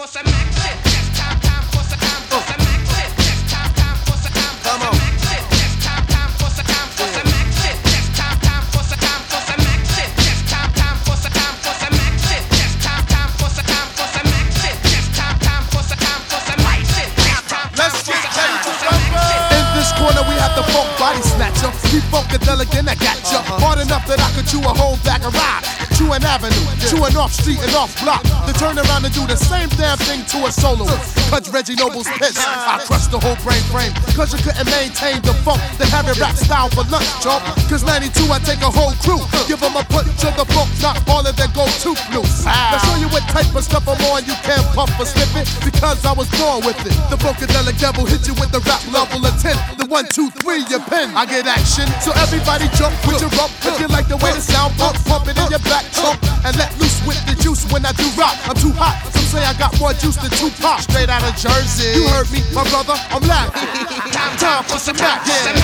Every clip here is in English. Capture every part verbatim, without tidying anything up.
for some action. It's time, time for some time for some action. It's time, time for some time for some action. It's time, time for some time for some action. It's time, time for some time for some action. It's time, time for some time for some action. It's time, time for some time for some action. It's time, time for some time for some action. Let's get ready to rumble. In this corner we have the funk body snatcher. Keep funkadelic and I got ya. Hard enough that I could chew a whole bag of rocks. Chew an avenue, chew an off street and off block. To turn around and do the same damn thing to a soloist. Cause Reggie Noble's pissed. I crushed the whole brain frame. Cause you couldn't maintain the funk. They have it rap style for lunch, chump. Cause ninety-two I take a whole crew. Give them a punch of the funk, not all of their go-to blues. Now show you what type of stuff I'm on. You can't puff or slip it. Because I was born with it. The funkadelic devil hit you with the rap level of ten. The one, two, three, your pen. I get action. So everybody jump with your rump. If you like the way the sound pump, pump it in your back trunk. And let loose with the juice when I do rock. I'm too hot. Some say I got more juice than Tupac. Straight out of Jersey. You heard me, my brother. I'm laughing. Time, time for some action.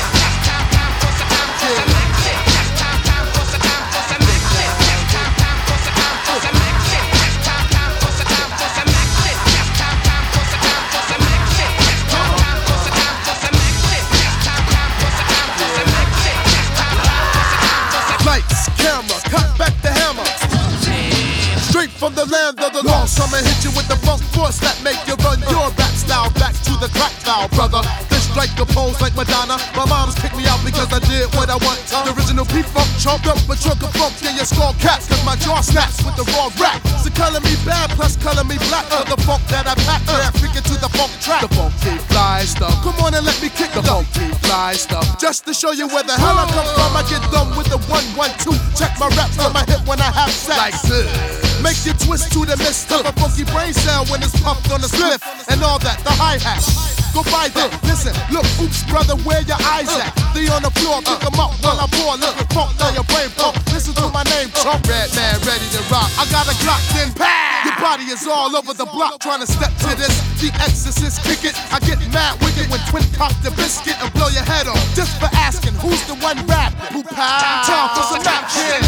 Lights, camera, cut back the hammer. Straight from the land of the lost. I'ma hit you with the funk force that make you run your rap style back to the crack style, brother. This strike a pose like Madonna. My mom's kicked me out because I did what I want. The original P-Funk chopped up a trunk of funk in your skull caps. Cause my jaw snaps with the raw rap. So color me bad plus color me black for the funk that I pack. Yeah, freaking to the funk track. The funky fly stuff. Come on and let me kick the funky fly stuff. Just to show you where the hell I come from, I get done with the one, one, two. Check my raps on my hip when I have sex. Like this. Make you twist to the mist of a funky brain cell when it's pumped on the spliff and all that, the hi-hat. Go by that, listen, look, oops, brother, where your eyes at? They on the floor, pick them up while I pour a little funk down your brain pump. Listen to my name, Trump, Red Man, ready to rock. I got a Glock, then pow! Your body is all over the block trying to step to this. The Exorcist, kick it. I get mad wicked when twin cock the biscuit and blow your head off. Just for asking, who's the one rapping? Who pow? Time for some action.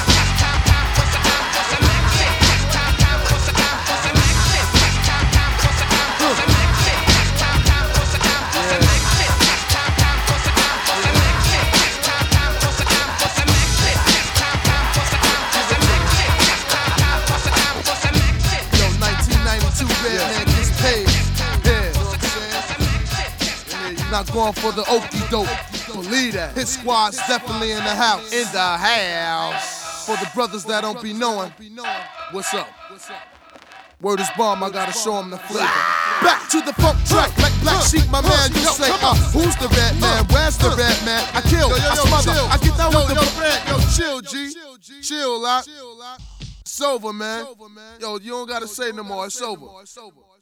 Not going for the okie doke. Believe that. His squad's definitely in the house. In the house. For the brothers that don't be knowing. What's up? Word is bomb, I gotta show them the flavor. Back to the funk track, like Black Sheep, my man. You say, uh, who's the red man? Where's the red man? I kill, I smother, I get down with the red. Yo, chill, G. Chill, lot. It's over, man. Yo, you don't gotta say no more. It's over.